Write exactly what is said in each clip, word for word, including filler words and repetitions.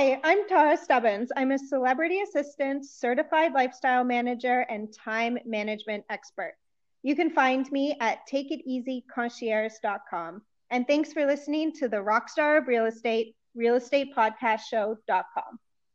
Hi, I'm Tara Stubbins. I'm a celebrity assistant, certified lifestyle manager, and time management expert. You can find me at take it easy concierge dot com. And thanks for listening to the Rockstar of Real Estate, real estate podcast show dot com.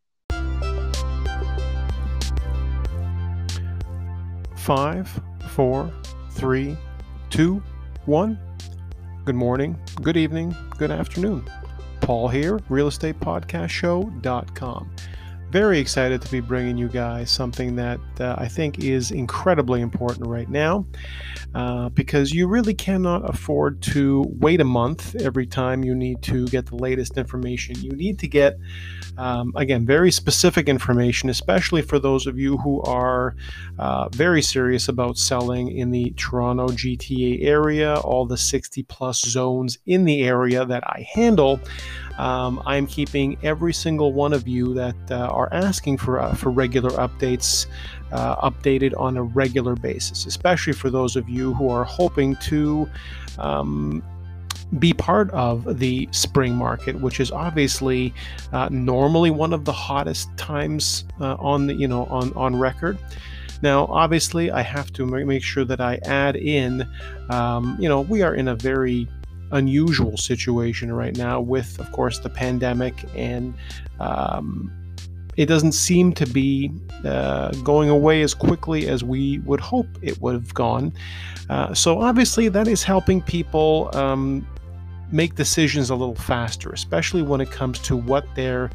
Five, four, three, two, one. Good morning, good evening, good afternoon. Paul here, real estate podcast show dot com. Very excited to be bringing you guys something that uh, I think is incredibly important right now uh, because you really cannot afford to wait a month every time you need to get the latest information. You need to get, um, again, very specific information, especially for those of you who are uh, very serious about selling in the Toronto G T A area, all the sixty plus zones in the area that I handle. Um, I'm keeping every single one of you that uh, are asking for uh, for regular updates uh, updated on a regular basis, especially for those of you who are hoping to um, be part of the spring market, which is obviously uh, normally one of the hottest times uh, on the you know on on record. Now, obviously, I have to make sure that I add in, um, you know, we are in a very unusual situation right now with, of course, the pandemic, and um, it doesn't seem to be uh, going away as quickly as we would hope it would have gone. Uh, so obviously that is helping people um, make decisions a little faster, especially when it comes to what their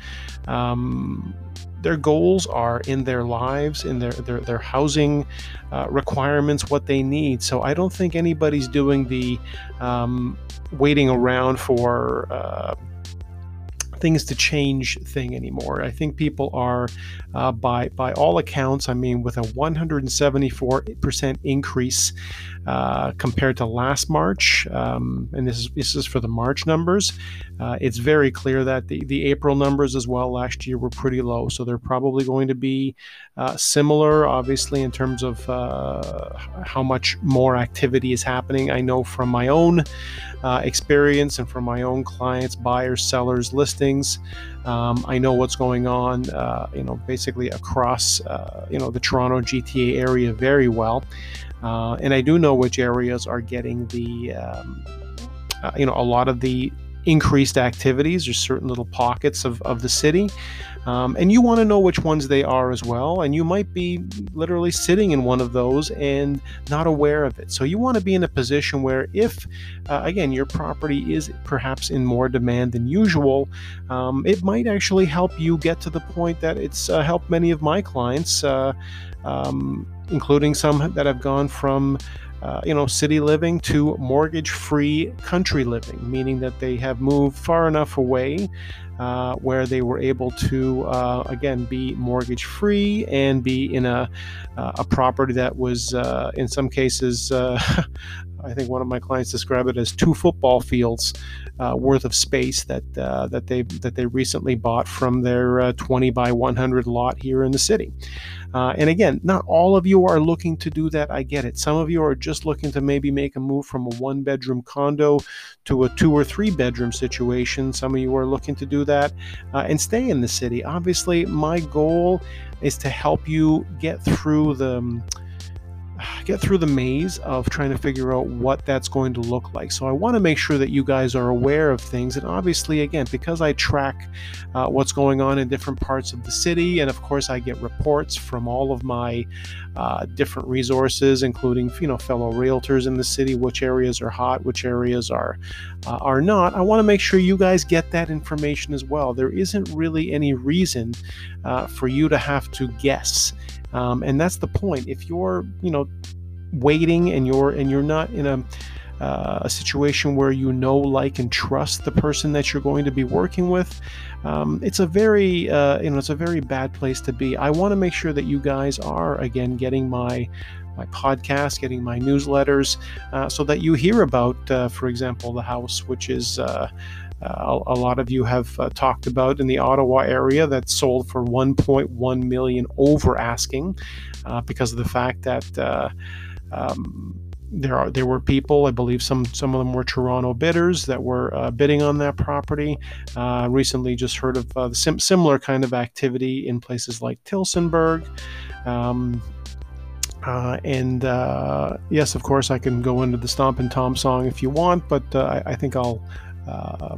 um, their goals are in their lives, in their their, their housing uh, requirements, what they need. So I don't think anybody's doing the um, waiting around for uh, things to change thing anymore. I think people are, uh, by by all accounts, I mean, with a one hundred seventy-four percent increase uh, compared to last March, um, and this is this is for the March numbers. Uh, it's very clear that the, the April numbers as well last year were pretty low, so they're probably going to be uh, similar, obviously, in terms of uh, how much more activity is happening. I know from my own uh, experience and from my own clients, buyers, sellers, listings, um, I know what's going on, uh, you know, basically across, uh, you know, the Toronto G T A area very well, uh, and I do know which areas are getting the, um, uh, you know, a lot of the increased activities. There's certain little pockets of, of the city, um, and you want to know which ones they are as well, and you might be literally sitting in one of those and not aware of it. So you want to be in a position where if uh, again your property is perhaps in more demand than usual, um, it might actually help you get to the point that it's uh, helped many of my clients, uh, um, including some that have gone from Uh, you know, city living to mortgage-free country living, meaning that they have moved far enough away uh, where they were able to, uh, again, be mortgage-free and be in a uh, a property that was, uh, in some cases, uh, I think one of my clients described it as two football fields uh, worth of space that uh, that they that they recently bought from their uh, twenty by one hundred lot here in the city. Uh, and again, not all of you are looking to do that. I get it. Some of you are just looking to maybe make a move from a one-bedroom condo to a two or three-bedroom situation. Some of you are looking to do that uh, and stay in the city. Obviously, my goal is to help you get through the get through the maze of trying to figure out what that's going to look like. So I want to make sure that you guys are aware of things. And obviously, again, because I track uh, what's going on in different parts of the city, and of course I get reports from all of my uh, different resources, including, you know, fellow realtors in the city, which areas are hot, which areas are uh, are not. I want to make sure you guys get that information as well. There isn't really any reason uh, for you to have to guess. Um, and that's the point. If you're, you know, waiting and you're and you're not in a uh, a situation where you know, like, and trust the person that you're going to be working with, um, it's a very, uh, you know, it's a very bad place to be. I want to make sure that you guys are, again, getting my my podcast, getting my newsletters, uh, so that you hear about, uh, for example, the house, which is. Uh, Uh, a, a lot of you have uh, talked about in the Ottawa area that sold for one point one million over asking uh, because of the fact that uh, um, there are there were people, I believe some some of them were Toronto bidders that were uh, bidding on that property. Uh, recently, just heard of uh, the sim- similar kind of activity in places like Tillsonburg. Um, Uh, and uh, yes, of course, I can go into the Stompin' Tom song if you want, but uh, I, I think I'll, uh,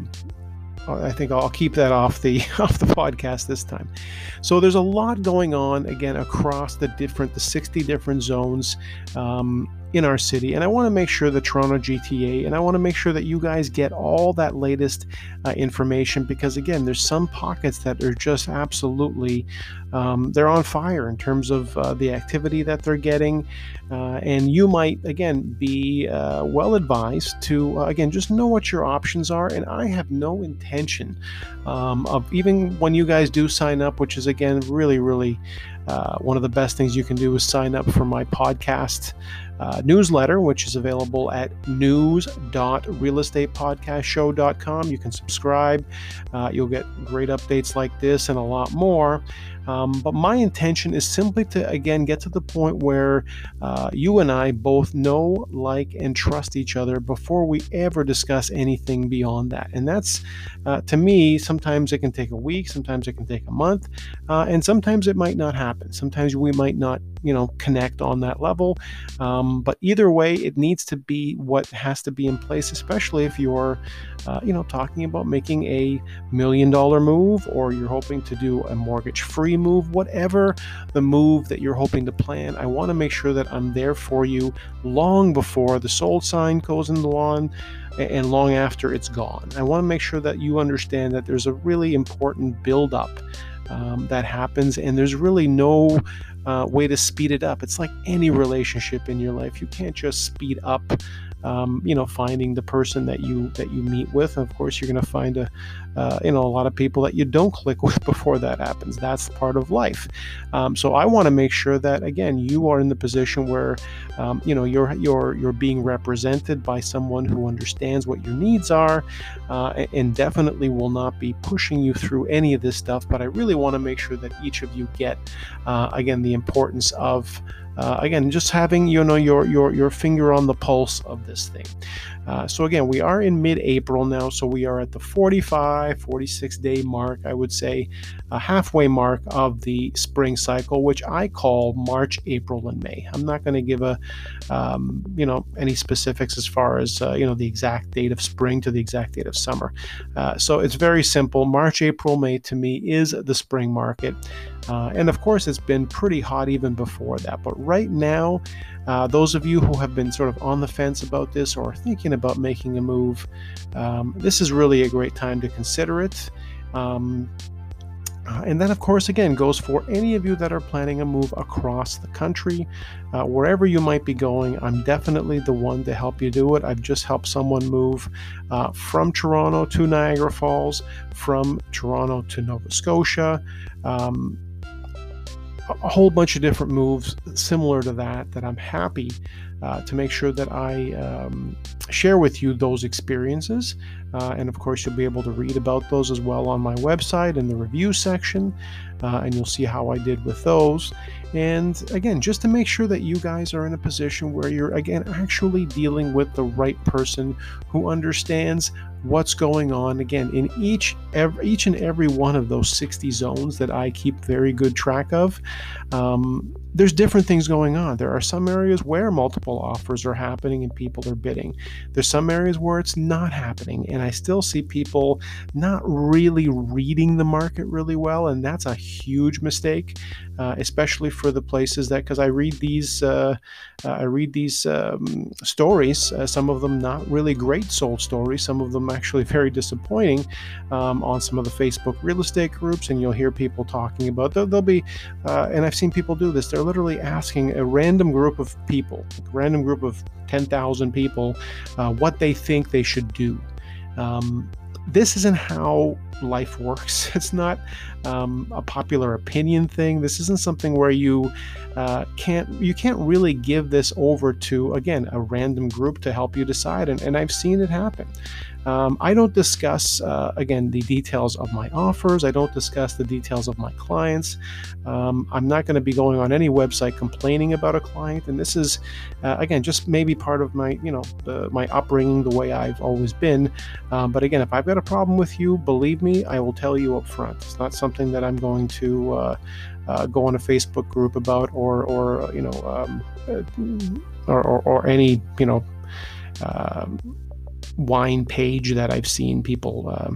I think I'll keep that off the off the podcast this time. So there's a lot going on again across the different, the sixty different zones um, in our city, and I want to make sure the Toronto G T A, and I want to make sure that you guys get all that latest uh, information, because again, there's some pockets that are just absolutely um, they're on fire in terms of uh, the activity that they're getting, uh, and you might again be uh, well advised to uh, again just know what your options are. And I have no intention um, of, even when you guys do sign up, which is again really really uh, one of the best things you can do is sign up for my podcast Uh, newsletter, which is available at news dot real estate podcast show dot com. You can subscribe. Uh, you'll get great updates like this and a lot more. Um, but my intention is simply to, again, get to the point where uh, you and I both know, like, and trust each other before we ever discuss anything beyond that. And that's, uh, to me, sometimes it can take a week, sometimes it can take a month, uh, and sometimes it might not happen. Sometimes we might not, you know, connect on that level. Um, but either way, it needs to be what has to be in place, especially if you're, uh, you know, talking about making a million dollar move, or you're hoping to do a mortgage-free move, whatever the move that you're hoping to plan. I want to make sure that I'm there for you long before the sold sign goes in the lawn and long after it's gone. I want to make sure that you understand that there's a really important build-up um, that happens, and there's really no uh, way to speed it up. It's like any relationship in your life. You can't just speed up Um, you know, finding the person that you that you meet with. And of course, you're going to find a, uh, you know, a lot of people that you don't click with before that happens. That's part of life. Um, so I want to make sure that, again, you are in the position where, um, you know, you're you're you're being represented by someone who understands what your needs are, uh, and definitely will not be pushing you through any of this stuff. But I really want to make sure that each of you get, uh, again, the importance of. Uh, again, just having, you know, your your your finger on the pulse of this thing. Uh, so again, we are in mid-April now, so we are at the forty-five, forty-six day mark, I would say, a halfway mark of the spring cycle, which I call March, April, and May. I'm not going to give a, um, you know, any specifics as far as, uh, you know, the exact date of spring to the exact date of summer. Uh, so it's very simple. March, April, May to me is the spring market. Uh, and of course, it's been pretty hot even before that. But right now, uh, those of you who have been sort of on the fence about this or are thinking about making a move, um, this is really a great time to consider it. Um, Uh, and that, of course, again, goes for any of you that are planning a move across the country. Uh, wherever you might be going, I'm definitely the one to help you do it. I've just helped someone move uh, from Toronto to Niagara Falls, from Toronto to Nova Scotia. Um, a whole bunch of different moves similar to that, that I'm happy uh, to make sure that I um, share with you those experiences. Uh, and of course, you'll be able to read about those as well on my website in the review section. Uh, and you'll see how I did with those. And again, just to make sure that you guys are in a position where you're, again, actually dealing with the right person who understands what's going on, again, in each every, each and every one of those sixty zones that I keep very good track of. Um, there's different things going on. There are some areas where multiple offers are happening and people are bidding. There's some areas where it's not happening, and I still see people not really reading the market really well, and that's a huge mistake, uh, especially for the places that, because I read these, uh, uh, I read these um, stories. Uh, some of them not really great sold stories. Some of them actually very disappointing um, on some of the Facebook real estate groups, and you'll hear people talking about. They'll, they'll be, uh, and I've seen people do this. They're literally asking a random group of people, a random group of ten thousand people, uh, what they think they should do. Um, this isn't how life works. It's not um, a popular opinion thing. This isn't something where you uh, can't you can't really give this over to, again, a random group to help you decide. And, and I've seen it happen. Um, I don't discuss, uh, again, the details of my offers. I don't discuss the details of my clients. Um, I'm not going to be going on any website complaining about a client. And this is, uh, again, just maybe part of my, you know, the, my upbringing, the way I've always been. Um, but again, if I've got a problem with you, believe me, I will tell you up front. It's not something that I'm going to uh, uh, go on a Facebook group about, or, or you know, um, or, or, or any, you know, um, wine page that I've seen people um,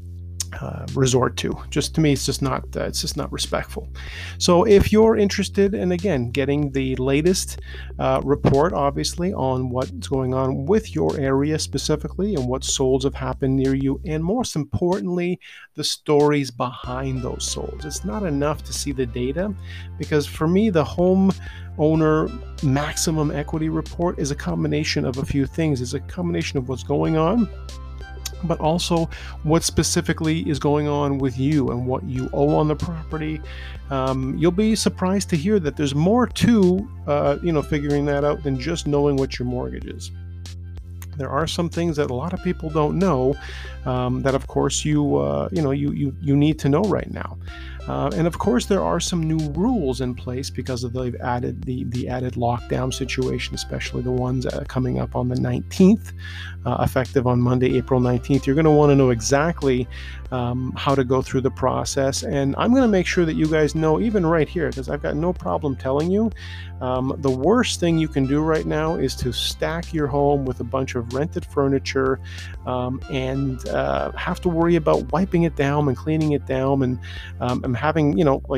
uh, resort to. Just to me, it's just not uh, it's just not respectful. So if you're interested in, again, getting the latest uh, report, obviously, on what's going on with your area specifically and what solds have happened near you, and most importantly, the stories behind those solds. It's not enough to see the data, because for me, the home owner maximum equity report is a combination of a few things. It's a combination of what's going on, but also what specifically is going on with you and what you owe on the property. Um, you'll be surprised to hear that there's more to, uh, you know, figuring that out than just knowing what your mortgage is. There are some things that a lot of people don't know, um, that of course you, uh, you know, you, you, you need to know right now. Uh, and of course, there are some new rules in place because of they've added the the added lockdown situation, especially the ones uh, coming up on the nineteenth, uh, effective on Monday, April nineteenth. You're going to want to know exactly um, how to go through the process, and I'm going to make sure that you guys know, even right here, because I've got no problem telling you. Um, the worst thing you can do right now is to stack your home with a bunch of rented furniture, um, and uh, have to worry about wiping it down and cleaning it down, and um, and having, you know, like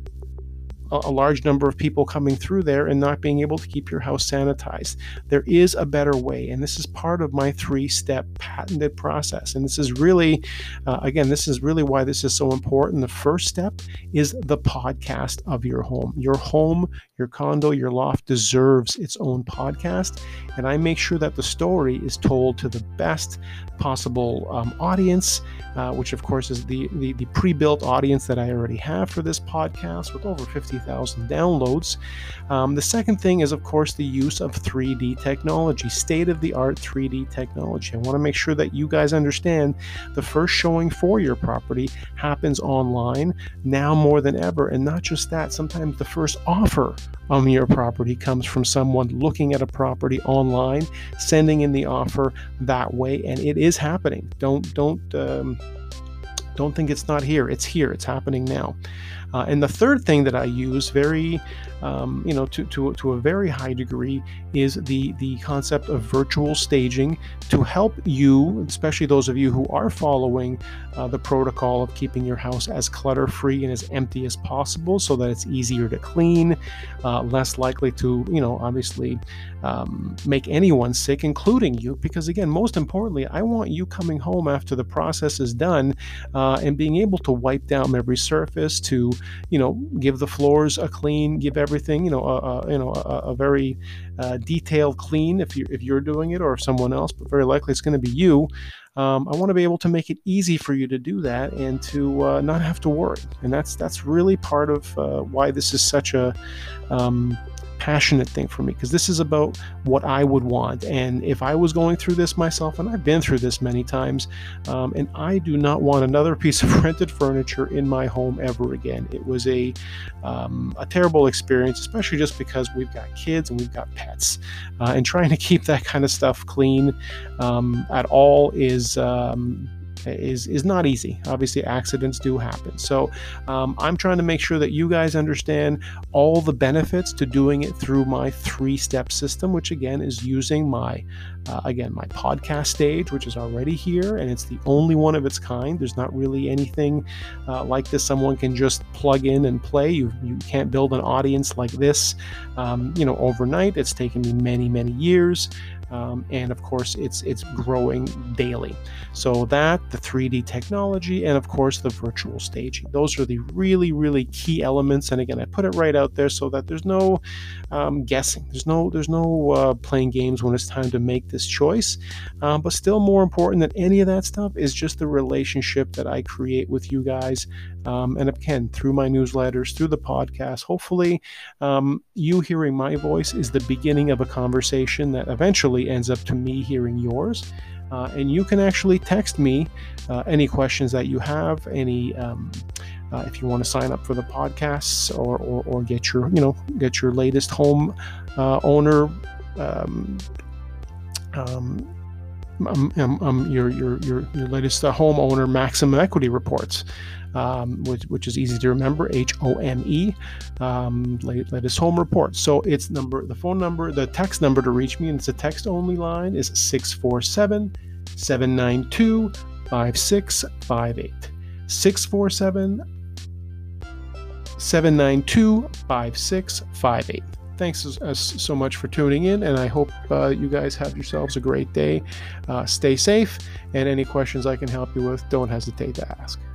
a, a large number of people coming through there and not being able to keep your house sanitized. There is a better way, and this is part of my three-step patented process. And this is really, uh, again, this is really why this is so important. The first step is the podcast of your home. Your home, your condo, your loft deserves its own podcast, and I make sure that the story is told to the best possible um, audience, uh, which of course is the, the the pre-built audience that I already have for this podcast with over fifty thousand downloads. Um, the second thing is, of course, the use of three D technology, state-of-the-art three D technology. I want to make sure that you guys understand the first showing for your property happens online now more than ever. And not just that, sometimes the first offer on your property comes from someone looking at a property online, sending in the offer that way, and it is happening. Don't don't um, don't think it's not here. It's here. It's happening now. Uh, and the third thing that I use very, um, you know, to, to, to a very high degree is the, the concept of virtual staging to help you, especially those of you who are following uh, the protocol of keeping your house as clutter-free and as empty as possible so that it's easier to clean, uh, less likely to, you know, obviously um, make anyone sick, including you. Because again, most importantly, I want you coming home after the process is done uh, and being able to wipe down every surface, to you know, give the floors a clean, give everything, you know, a, a you know, a, a very uh, detailed clean if you're if you're doing it, or if someone else, but very likely it's going to be you. Um, I want to be able to make it easy for you to do that and to uh, not have to worry. And that's that's really part of uh, why this is such a um, passionate thing for me, because this is about what I would want. And if I was going through this myself, and I've been through this many times, um, and I do not want another piece of rented furniture in my home ever again. It was a um, a terrible experience, especially just because we've got kids and we've got pets, uh, and trying to keep that kind of stuff clean um, at all is um, is is not easy. Obviously, accidents do happen. So um, I'm trying to make sure that you guys understand all the benefits to doing it through my three-step system, which again is using my, uh, again, my podcast stage, which is already here, and it's the only one of its kind. There's not really anything uh, like this someone can just plug in and play. You you can't build an audience like this, um, you know, overnight. It's taken me many, many years. Um, and of course, it's it's growing daily. So that, the three D technology, and of course the virtual staging. Those are the really, really key elements. And again, I put it right out there so that there's no um, guessing. There's no there's no uh, playing games when it's time to make this choice. Um, but still, more important than any of that stuff is just the relationship that I create with you guys. Um, and again, through my newsletters, through the podcast, hopefully um, you hearing my voice is the beginning of a conversation that eventually ends up to me hearing yours. Uh, and you can actually text me uh, any questions that you have, any um, uh, if you want to sign up for the podcasts or, or, or get your, you know, get your latest home uh, owner um, um, um, um, um, your, your, your, your latest uh, homeowner maximum equity reports. Um, which, which is easy to remember, H O M E, um, latest home report. So it's number, the phone number, the text number to reach me, and it's a text only line, is six four seven, seven nine two, five six five eight. six four seven, seven nine two, five six five eight. Thanks so much for tuning in, and I hope uh, you guys have yourselves a great day. Uh, stay safe, and any questions I can help you with, don't hesitate to ask.